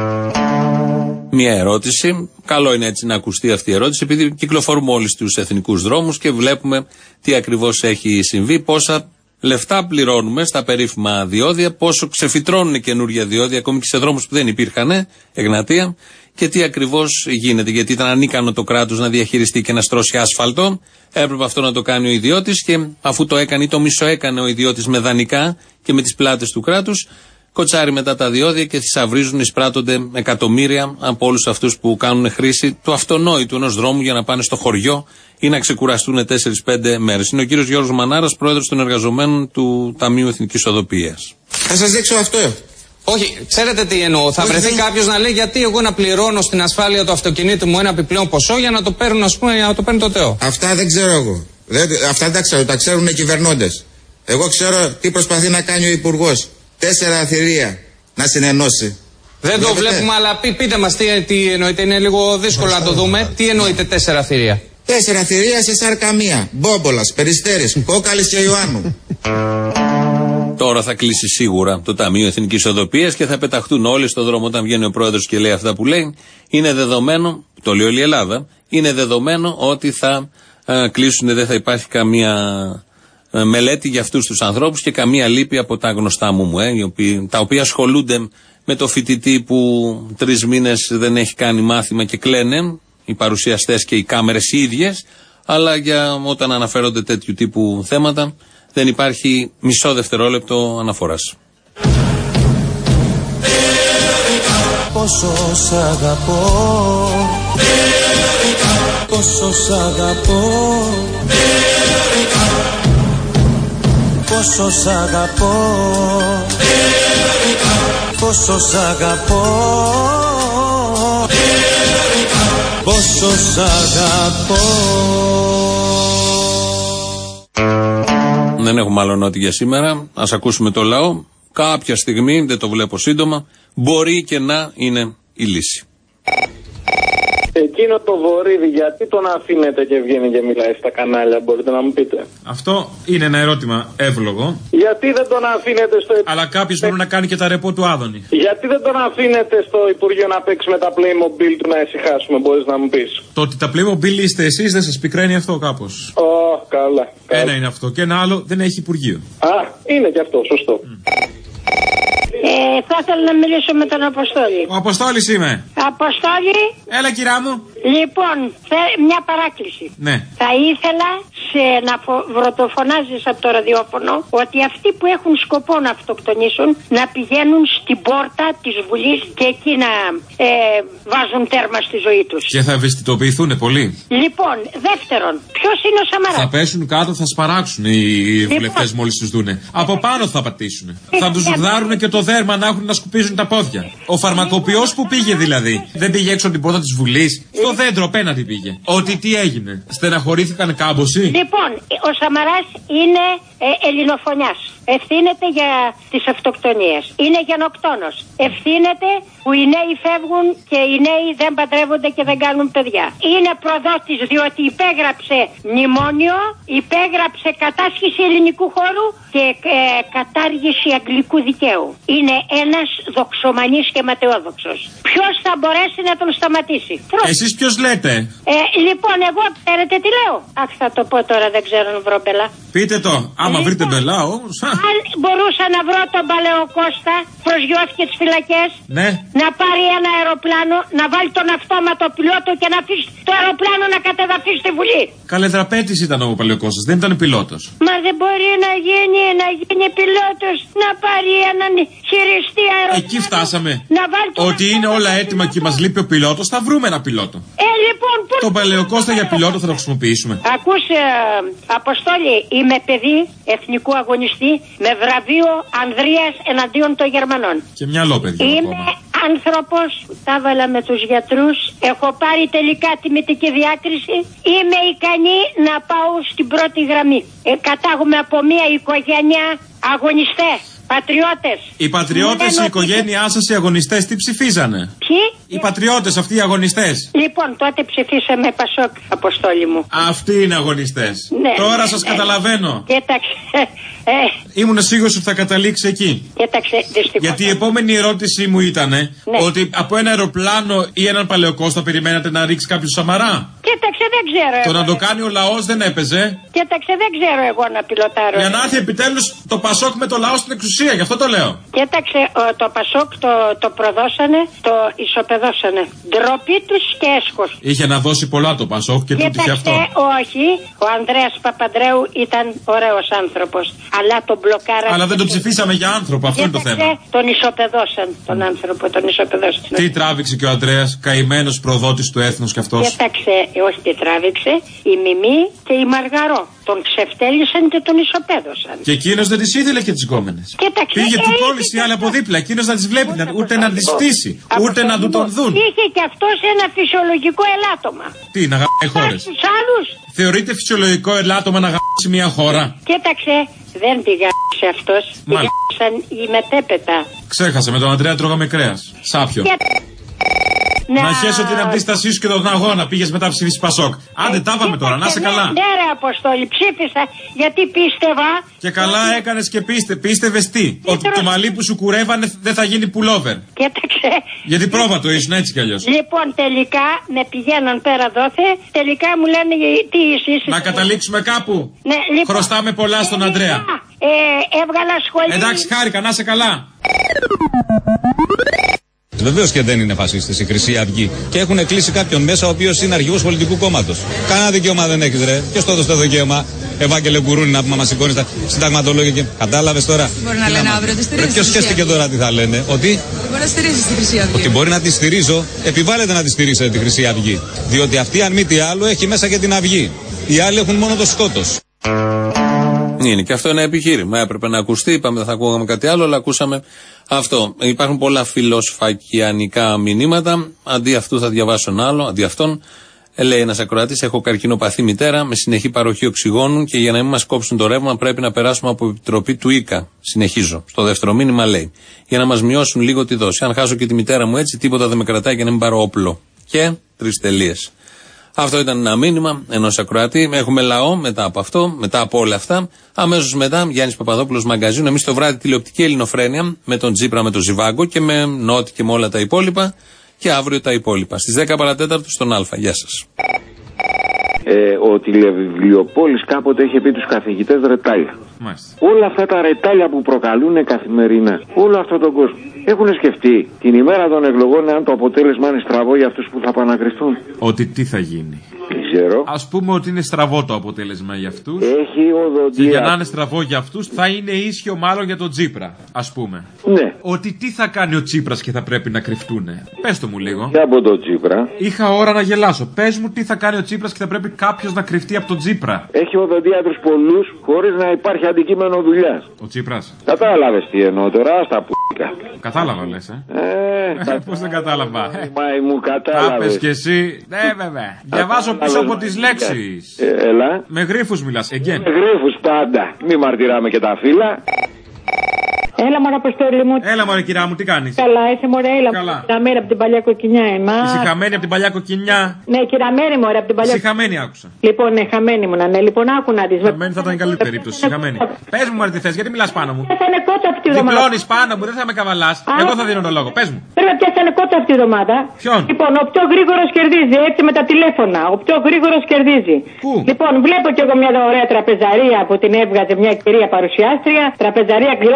Μια ερώτηση. Καλό είναι έτσι να ακουστεί αυτή η ερώτηση, επειδή κυκλοφορούμε όλοι στους εθνικούς δρόμους και βλέπουμε τι ακριβώς έχει συμβεί, πόσα λεφτά πληρώνουμε στα περίφημα διόδια, πόσο ξεφυτρώνουν καινούργια διόδια, ακόμη και σε δρόμους που δεν υπήρχαν, Εγνατία, και τι ακριβώς γίνεται. Γιατί ήταν ανίκανο το κράτος να διαχειριστεί και να στρώσει άσφαλτο. Έπρεπε αυτό να το κάνει ο ιδιώτης, και αφού το έκανε ή το μισοέκανε ο ιδιώτης με δανεικά και με τις πλάτες του κράτους, κοτσάρει μετά τα διόδια και θησαυρίζουν, εισπράττονται εκατομμύρια από όλους αυτούς που κάνουν χρήση του αυτονόητου ενός δρόμου για να πάνε στο χωριό ή να ξεκουραστούν 4-5 μέρες. Είναι ο κύριος Γιώργος Μανάρας, πρόεδρος των εργαζομένων του Ταμείου Εθνικής Οδοποιίας. Θα σας δείξω αυτό. Όχι, ξέρετε τι εννοώ. Θα βρεθεί κάποιος να λέει γιατί εγώ να πληρώνω στην ασφάλεια του αυτοκινήτου μου ένα επιπλέον ποσό για να το παίρνω, ας πούμε, για να το παίρνει το ΤΕΟ. Αυτά δεν ξέρω εγώ. Αυτά δεν τα ξέρω. Τα ξέρουν οι κυβερνώντες. Εγώ ξέρω τι προσπαθεί να κάνει ο Υπουργός. 4 θηρία να συνενώσει. Δεν το βλέπουμε, αλλά πείτε μας τι εννοείτε. Είναι λίγο δύσκολο να το δούμε. Τι εννοείτε 4 θηρία? 4 θηρία σε Σαρκαμία, Μπόμπολας, Περιστέρης, Κόκαλης και Ιωάννου. Τώρα θα κλείσει σίγουρα το Ταμείο Εθνικής Οδοποιίας και θα πεταχτούν όλοι στον δρόμο όταν βγαίνει ο πρόεδρος και λέει αυτά που λέει. Είναι δεδομένο, το λέει όλη η Ελλάδα, είναι δεδομένο ότι θα κλείσουν, δεν θα υπάρχει καμία μελέτη για αυτούς τους ανθρώπους και καμία λύπη από τα γνωστά μου, τα οποία ασχολούνται με το φοιτητή που 3 μήνες δεν έχει κάνει μάθημα και κλαίνε, οι παρουσιαστές και οι κάμερες οι ίδιες, αλλά για όταν αναφέρονται τέτοιου τύπου θέματα δεν υπάρχει μισό δευτερόλεπτο αναφοράς. Πόσο σ' αγαπώ, πόσο σ' αγαπώ, πόσο σ' αγαπώ, πόσο σ' αγαπώ, πόσο σ' αγαπώ. Δεν έχουμε άλλο νότι για σήμερα. Ας ακούσουμε το λαό. Κάποια στιγμή, δεν το βλέπω σύντομα, μπορεί και να είναι η λύση. Εκείνο το Βορίδη, γιατί τον αφήνετε και βγαίνει και μιλάει στα κανάλια, μπορείτε να μου πείτε? Αυτό είναι ένα ερώτημα εύλογο. Γιατί δεν τον αφήνετε στο... Αλλά κάποιος μπορεί να κάνει και τα ρεπό του Άδωνη. Γιατί δεν τον αφήνετε στο Υπουργείο να παίξει με τα Playmobil του να ησυχάσουμε, μπορείς να μου πεις? Το ότι τα Playmobil είστε εσείς δεν σας πικραίνει αυτό κάπως? Καλά. Ένα είναι αυτό. Και ένα άλλο, δεν έχει Υπουργείο. Είναι και αυτό, σωστό. Θα ήθελα να μιλήσω με τον Αποστόλη. Ο Αποστόλης είμαι. Αποστόλη. Έλα, κυρά μου. Λοιπόν, μια παράκληση. Ναι. Θα ήθελα να βρωτοφωνάζεις από το ραδιόφωνο ότι αυτοί που έχουν σκοπό να αυτοκτονήσουν να πηγαίνουν στην πόρτα της Βουλής και εκεί να βάζουν τέρμα στη ζωή τους. Και θα ευαισθητοποιηθούν πολύ. Λοιπόν, δεύτερον, ποιος είναι ο Σαμαράς? Θα πέσουν κάτω, θα σπαράξουν οι βουλευτές μόλις τους δούνε. Από πάνω θα πατήσουν. Θα τους γδάρουν και το δέρμα να έχουν να σκουπίζουν τα πόδια. Ο φαρμακοποιός που πήγε δηλαδή, δεν πήγε έξω από την πόρτα της Βουλής. Στο δέντρο απέναντι πήγε. Ότι τι έγινε? Στεναχωρήθηκαν κάμποσοι? Λοιπόν, ο Σαμαράς είναι ελληνοφωνιάς. Ευθύνεται για τις αυτοκτονίες. Είναι γενοκτόνος. Ευθύνεται που οι νέοι φεύγουν και οι νέοι δεν παντρεύονται και δεν κάνουν παιδιά. Είναι προδότης διότι υπέγραψε μνημόνιο, υπέγραψε κατάσχεση ελληνικού χώρου και κατάργηση αγγλικού δικαίου. Είναι ένας δοξομανής και ματαιόδοξος. Ποιος θα μπορέσει να τον σταματήσει? Εσείς ποιος λέτε? Λοιπόν, εγώ ξέρετε τι λέω? Αχ, θα το πω τώρα, δεν ξέρω αν βρω μπελά. Πείτε το, άμα βρείτε μπελά όμως. Αν μπορούσα να βρω τον Παλαιοκώστα, προσγειώθηκε τις φυλακές, ναι, να πάρει ένα αεροπλάνο, να βάλει τον αυτόματο πιλότο και να αφήσει το αεροπλάνο να κατεδαφεί στη Βουλή. Καλέ, δραπέτης ήταν ο Παλαιοκώστας, δεν ήταν πιλότος. Μα δεν μπορεί να γίνει πιλότος, να πάρει έναν χειριστή αεροπλάνο. Εκεί φτάσαμε. Να βάλει ότι είναι όλα έτοιμα και μας λείπει ο πιλότος, θα βρούμε ένα πιλότο. Λοιπόν, το Παλαιοκώστα για πιλότο θα το χρησιμοποιήσουμε. Ακούς, Αποστόλη, είμαι παιδί εθνικού αγωνιστή με βραβείο Ανδρείας εναντίον των Γερμανών. Και μυαλό, παιδιά. Είμαι άνθρωπος, τα έβαλα με τους γιατρούς, έχω πάρει τελικά τιμητική διάκριση, είμαι ικανή να πάω στην πρώτη γραμμή. Κατάγομαι από μια οικογένεια αγωνιστές, πατριώτες. Οι πατριώτες, η οικογένειά σας, οι αγωνιστές, τι ψηφίζανε? Ποιοι? Οι πατριώτες, αυτοί οι αγωνιστές. Λοιπόν, τότε ψηφίσαμε Πασόκ, Αποστόλη μου. Αυτοί είναι αγωνιστές. Ναι. Τώρα σας καταλαβαίνω. Κοίταξε. Ήμουν σίγουρος ότι θα καταλήξει εκεί. Κοίταξε, δυστυχώς. Γιατί η επόμενη ερώτησή μου ήταν ότι από ένα αεροπλάνο ή έναν Παλαιοκώστα περιμένατε να ρίξει κάποιο Σαμαρά. Κοίταξε, δεν ξέρω. Το να το κάνει ο λαός δεν έπαιζε. Κοίταξε, δεν ξέρω εγώ να πιλοτάρω. Για να έρθει επιτέλους το Πασόκ με το λαό στην εξουσία, γι' αυτό το λέω. Κοίταξε, το Πασόκ το προδώσανε, το ισοπεδώσανε. Ντροπή τους και έσχος. Είχε να δώσει πολλά το Πασόκ και τούτο είχε αυτό. Όχι, ο Ανδρέας Παπανδρέου ήταν ωραίος άνθρωπος. Αλλά τον μπλοκάρανε. Αλλά δεν τον ψηφίσαμε για άνθρωπο, αυτό είναι το θέμα. Τον ισοπεδώσαν τον άνθρωπο, τον ισοπεδώσαν. Τι τράβηξε και ο Ανδρέας, καημένος προδότης του έθνους κι αυτός. Κοίταξε, όχι τι τράβηξε, η Μιμή και η Μαργαρό. Τον ξεφτέλισαν και τον ισοπαίδωσαν. Και εκείνος δεν τις ήθελε και τις γκόμενες. Πήγε του κόλλησε η άλλη από δίπλα. Εκείνος να τις βλέπει, ούτε να τις στήσει, ούτε να του τον δουν. Είχε και αυτός ένα φυσιολογικό ελάττωμα. Τι, να γαμίσει χώρες. Θεωρείται φυσιολογικό ελάττωμα να γαμίσει μια χώρα? Κοίταξε, δεν τη γάμισε αυτός. Τη γάμισαν οι μετέπειτα. Ξέχασε, με τον Ανδρέα τρώγαμε κρέας. Σάπιο. Να χέσω την αντίστασή σου και τον αγώνα. Πήγες μετά ψηφίσεις Πασόκ. Άντε, τα πάμε τώρα, να είσαι καλά. Ναι, ρε Αποστόλη, ψήφισα γιατί πίστευα. Και καλά έκανες και πίστευες τι? Ότι το μαλλί που σου κουρεύανε δεν θα γίνει pullover. Κοίταξε. Γιατί πρόβατο ήσουν έτσι κι αλλιώς. Λοιπόν, τελικά με πηγαίναν πέρα δόθε. Τελικά μου λένε τι είσαι. Να καταλήξουμε κάπου. Ναι, λοιπόν, χρωστάμε πολλά στον Ανδρέα. Έβγαλα σχολή. Εντάξει, χάρηκα, να είσαι καλά. Βεβαίως και δεν είναι φασίστες η Χρυσή Αυγή. Και έχουν κλείσει κάποιον μέσα ο οποίος είναι αρχηγός πολιτικού κόμματος. Κανένα δικαίωμα δεν έχεις, ρε. Ποιος το έδωσε το δικαίωμα? Ευάγγελε Κουρούνη, να πούμε, μας σηκώνει τα συνταγματολόγια και. Κατάλαβες τώρα? Μπορεί να λένε αύριο τη στηρίζει. Ποιος σκέφτηκε τώρα τι θα λένε? Ότι. Μπορεί να στηρίζει τη Χρυσή Αυγή. Ότι μπορεί να τη στηρίζω. Επιβάλλεται να τη στηρίσετε τη Χρυσή Αυγή. Διότι αυτή, αν μη τι άλλο, έχει μέσα και την Αυγή. Οι άλλοι έχουν μόνο το σκότος. Είναι και αυτό ένα επιχείρημα. Έπρεπε να ακουστεί. Είπαμε δεν θα ακούγαμε κάτι άλλο, αλλά ακούσαμε αυτό. Υπάρχουν πολλά φιλοσφακιανικά μηνύματα. Αντί αυτού θα διαβάσω ένα άλλο. Αντί αυτόν, λέει ένας ακροατής: έχω καρκινοπαθή μητέρα με συνεχή παροχή οξυγόνου και για να μην μας κόψουν το ρεύμα πρέπει να περάσουμε από επιτροπή του ΙΚΑ. Συνεχίζω. Στο δεύτερο μήνυμα λέει: για να μας μειώσουν λίγο τη δόση. Αν χάσω και τη μητέρα μου έτσι, τίποτα δεν με κρατάει για να μην πάρω όπλο. Και 3 τελείες. Αυτό ήταν ένα μήνυμα ενός ακροατή. Έχουμε λαό μετά από αυτό, μετά από όλα αυτά. Αμέσως μετά, Γιάννης Παπαδόπουλος Μαγκαζίνου. Εμείς το βράδυ τηλεοπτική Ελληνοφρένεια με τον Τζίπρα, με τον Ζιβάγκο και με Νότι και με όλα τα υπόλοιπα. Και αύριο τα υπόλοιπα. Στις 10 παρατέταρτο στον Α. Γεια σας. Ο τηλεβιβλιοπόλης κάποτε είχε πει τους καθηγητές ρετάλια. Όλα αυτά τα ρετάλια που προκαλούν καθημερινά, όλο αυτόν τον κόσμο, έχουν σκεφτεί την ημέρα των εκλογών αν το αποτέλεσμα είναι στραβό για αυτούς που θα πανακριστούν? Ότι τι θα γίνει? Ας πούμε ότι είναι στραβό το αποτέλεσμα για αυτούς. Έχει οδοντία. Και για να είναι στραβό για αυτούς θα είναι ίσιο μάλλον για τον Τσίπρα, ας πούμε. Ναι. Ότι τι θα κάνει ο Τσίπρας και θα πρέπει να κρυφτούνε. Πες το μου λίγο. Και από τον Τσίπρα. Είχα ώρα να γελάσω. Πες μου τι θα κάνει ο Τσίπρας και θα πρέπει κάποιος να κρυφτεί από τον Τσίπρα. Έχει οδοντίατρους πολλούς χωρίς να υπάρχει αντικείμενο δουλειάς. Ο Τσίπρας. Κατάλαβες τι εννοώ τώρα, στα π***κα. Κατάλαβα λες, Πώς δεν κατάλαβα. Μου κατάλαβες. Τα πες κι εσύ. Ναι, βέβαια. Διαβάζω πίσω από τις λέξεις. Έλα. Με γρίφους μιλάς. Με γρίφους πάντα. Μη μαρτυράμε και τα φύλλα. Έλα μωρέ Αποστόλη μου. Έλα μωρέ κυρά μου, τι κάνεις? Καλά, είσαι μωρέ, έλα. Καλά. Κυραμέρη από την παλιά κοκκινιά εμά. Είσαι χαμένη από την παλιά κοκκινιά. Ναι, κυραμέρη μωρέ από την παλιά. Είσαι χαμένη άκουσα. Λοιπόν, ναι, χαμένη μου να ναι. Λοιπόν, άκου να δεις. Χαμένη θα ήταν η καλύτερη περίπτωση. Χαμένη. Πες μου μωρέ τι θες, γιατί μιλάς πάνω μου? Θα είναι κότα αυτή τη εβδομάδα. Διπλώνεις πάνω μου, δεν θα με καβαλάς. Εγώ θα δίνω τον λόγο. Πες μου. Πρέπει να πιάσει κότα αυτή τη εβδομάδα. Ποιον? Λοιπόν, ο πιο γρήγορος κερδίζει έτσι με τα τηλέφωνα. Ο πιο γρήγορος κερδίζει. Πού? Λοιπόν, βλέπω κι εγώ μια ωραία τραπεζαρία που την έβγαζε μια κυρία παρουσιάστρια. Τραπεζαρία κληρώνεται και ένα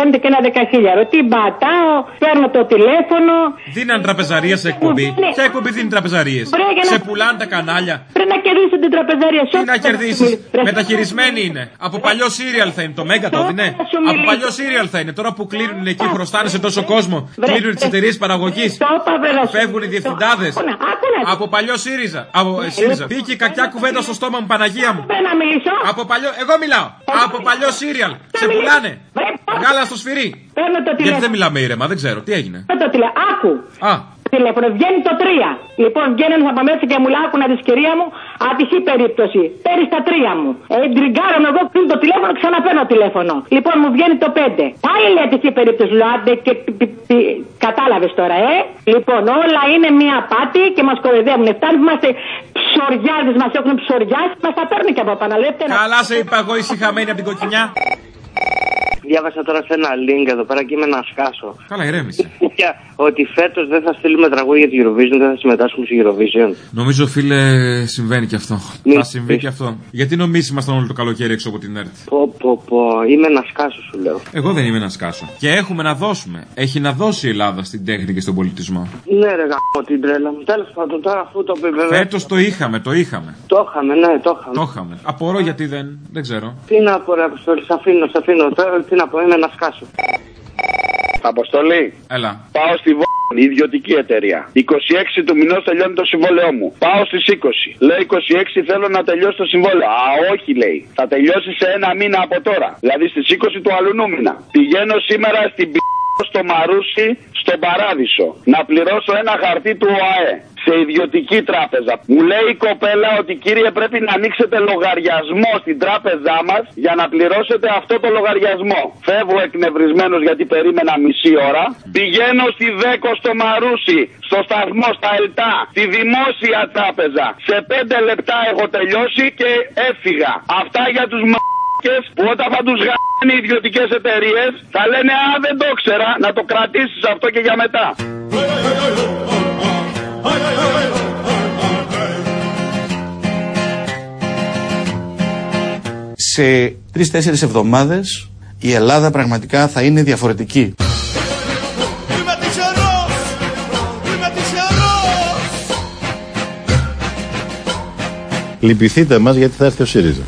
10.000. Τι πατάω, παίρνω το τηλέφωνο. Δίναν τραπεζαρία σε εκπομπή. Ποια εκπομπή δίνει τραπεζαρίες? Σε πουλάνε τα κανάλια. Πρέπει να κερδίσει την τραπεζαρία. Τι να κερδίσει? Μεταχειρισμένη είναι. Από παλιό σύριαλ θα είναι. Το Μέγκα το δίνε. Από παλιό σύριαλ θα είναι. Τώρα που κλείνουν εκεί, χρωστάνε σε τόσο κόσμο. Κλείνουν τις εταιρείες παραγωγής. Φεύγουν οι διευθυντάδες. Από παλιό ΣΥΡΙΖΑ. Μπήκε η κακιά κουβέντα στο στόμα μου, Παναγία μου. Από παλιό. Εγώ μιλάω. Από παλιό σύριαλ. Σε πουλάνε. Γάλα στο σφυρί. Γιατί δεν μιλάμε ήρεμα, δεν ξέρω. Τι έγινε? Άκου. Τηλέφωνο, βγαίνει το 3. Λοιπόν, βγαίνει ένα από μέσα και μου λέει: άκουνα τη κυρία μου, ατυχή περίπτωση. Παίρνει τα 3 μου. Ντριγκάρομαι εγώ, κλείνω το τηλέφωνο, ξαναπαίρνω τηλέφωνο. Λοιπόν, μου βγαίνει το 5. Πάλι λέει ατυχή περίπτωση. Λέω: άντε και κατάλαβε τώρα, Λοιπόν, όλα είναι μία απάτη και μα κοροϊδεύουν. Φτάνει που είμαστε ψωριάδε, μα έχουν ψωριάσει, μα τα παίρνουν και από πάνω. Καλά, σε είπα εγώ ησυχαμένη από την κοκκινιά. Διάβασα τώρα σε ένα link εδώ πέρα και είμαι να σκάσω. Καλά, ηρέμησε. Ότι φέτος δεν θα στείλουμε τραγούδια για τη Eurovision, δεν θα συμμετάσχουμε στη Eurovision. Νομίζω, φίλε, συμβαίνει και αυτό. Θα συμβεί και αυτό. Γιατί νομίζεις ήμασταν όλο το καλοκαίρι έξω από την ΕΡΤ? Είμαι να σκάσω, σου λέω. Εγώ δεν είμαι να σκάσω. Και έχουμε να δώσουμε. Έχει να δώσει η Ελλάδα στην τέχνη και στον πολιτισμό. Ναι, ρε γαμώ την τρέλα μου. Τέλος πάντων, τώρα αφού το πει βέβαια. Φέτος το είχαμε. Το είχαμε, ναι, το είχαμε. Απορώ γιατί δεν ξέρω. Τι να πω, ρε Αποστόλη, σ' αφήνω. Τι να πω, είμαι να σκάσω. Αποστολή. Έλα. Πάω στη ιδιωτική εταιρεία. 26 του μηνός τελειώνει το συμβόλαιό μου. Πάω στις 20. Λέει 26 θέλω να τελειώσει το συμβόλαιο. Α, όχι, λέει. Θα τελειώσει σε 1 μήνα από τώρα. Δηλαδή στις 20 του αλλού μήνα. Πηγαίνω σήμερα στην στο Μαρούσι, στον Παράδεισο, να πληρώσω ένα χαρτί του ΟΑΕ σε ιδιωτική τράπεζα. Μου λέει η κοπέλα ότι κύριε πρέπει να ανοίξετε λογαριασμό στην τράπεζά μας για να πληρώσετε αυτό το λογαριασμό. Φεύγω εκνευρισμένος γιατί περίμενα μισή ώρα. Πηγαίνω στη ΔΕΚΟ στο Μαρούσι, στο σταθμό, στα ΕΛΤΑ, τη δημόσια τράπεζα. Σε 5 λεπτά έχω τελειώσει και έφυγα. Αυτά για τους που όταν θα τους γάμουν οι ιδιωτικές εταιρείες θα λένε α, δεν το ήξερα, να το κρατήσεις αυτό και για μετά. Σε 3-4 εβδομάδες η Ελλάδα πραγματικά θα είναι διαφορετική. Λυπηθείτε μας γιατί θα έρθει ο ΣΥΡΙΖΑ.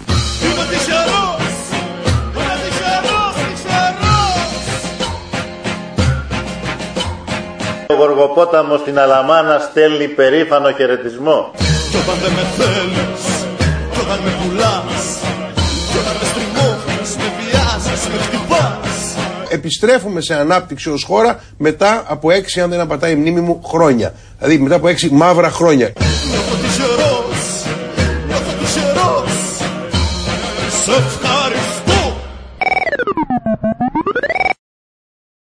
Ο Γοργοπόταμος στην Αλαμάνα στέλνει περήφανο χαιρετισμό. Κι όταν δεν με θέλεις, κι όταν με πουλάς, κι όταν με στριμώχνεις, με βιάζεις, με χτυπάς. Επιστρέφουμε σε ανάπτυξη ως χώρα μετά από 6, αν δεν απατάει η μνήμη μου, χρόνια. Δηλαδή μετά από 6 μαύρα χρόνια. Νιώθω τυχερός, νιώθω τυχερός. Σε